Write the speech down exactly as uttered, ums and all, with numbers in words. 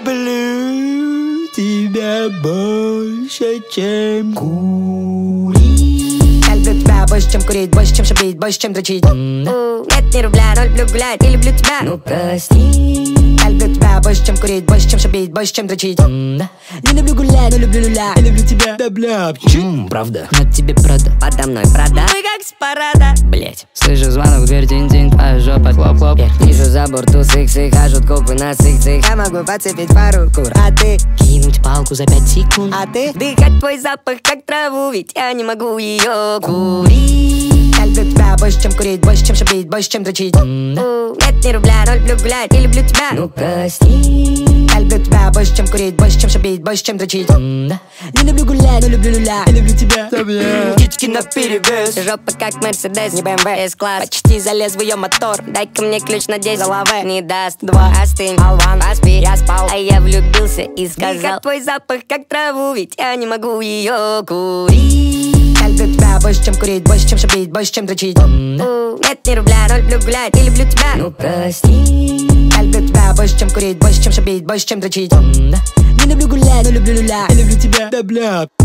люблю тебя больше, чем курить. Я люблю тебя больше, чем курить, больше, чем шабить, больше, чем дрочить. Нет ни рубля, но люблю гулять и люблю тебя. Ну прости. Я люблю тебя больше, чем курить, больше, чем шабить, больше, чем дрочить. Не люблю гулять, но люблю люля. Я люблю тебя, да бля, чуть. Правда, на тебе Прада, подо мной Прада. Мы как с парада. Блять, слышу звонок в дверь, тинь-тинь, твоя жопа, хлоп-хлоп. Вижу за борту сых-сых, хажут копы на цих-цих. Я могу подцепить пару кур, а ты? Кинуть палку за пять секунд. А ты? Дыхать твой запах, как траву, ведь я не могу ее курить. Я люблю тебя больше, чем курить, больше, чем шабить, больше, чем дрочить. Нет ни рубля, но люблю гулять и люблю тебя. Ну прости. Я люблю тебя больше, чем курить, больше, чем шабить, больше, чем дрочить. Не люблю гулять, но люблю люля. Я люблю тебя, да бля. Птички наперевес, жопа как Мерседес, не бэ эм вэ, С-класс. Почти залез в ее мотор, дай-ка мне ключ на десять. Голове не даст, два, остынь, болван, поспи. Я спал, а я влюбился и сказал: дыхать твой запах, как траву, ведь я не могу ее курить. Я люблю тебя больше, чем курить, больше, чем шабить, больше, чем дрочить. Нет ни рубля, но люблю гулять и люблю тебя. Ну прости. Я люблю тебя больше, чем курить, больше, чем шабить, больше, чем дрочить. Не люблю гулять, но люблю люля. Я люблю тебя, да бля.